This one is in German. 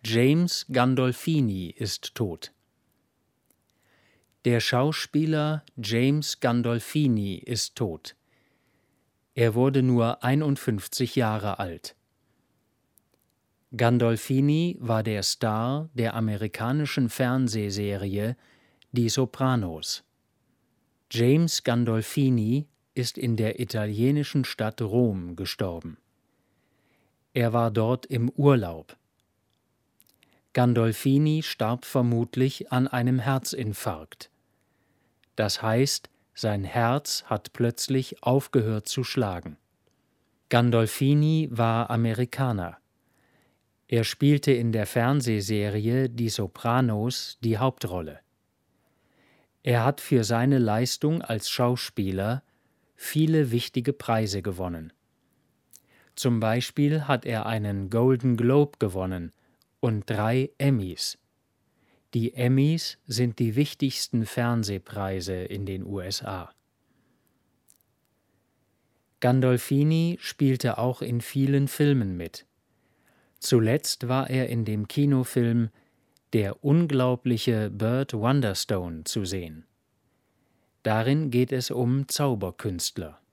James Gandolfini ist tot. Der Schauspieler James Gandolfini ist tot. Er wurde nur 51 Jahre alt. Gandolfini war der Star der amerikanischen Fernsehserie Die Sopranos. James Gandolfini ist in der italienischen Stadt Rom gestorben. Er war dort im Urlaub. Gandolfini starb vermutlich an einem Herzinfarkt. Das heißt, sein Herz hat plötzlich aufgehört zu schlagen. Gandolfini war Amerikaner. Er spielte in der Fernsehserie Die Sopranos die Hauptrolle. Er hat für seine Leistung als Schauspieler viele wichtige Preise gewonnen. Zum Beispiel hat er einen Golden Globe gewonnen und 3 Emmys. Die Emmys sind die wichtigsten Fernsehpreise in den USA. Gandolfini spielte auch in vielen Filmen mit. Zuletzt war er in dem Kinofilm Der unglaubliche Burt Wonderstone zu sehen. Darin geht es um Zauberkünstler.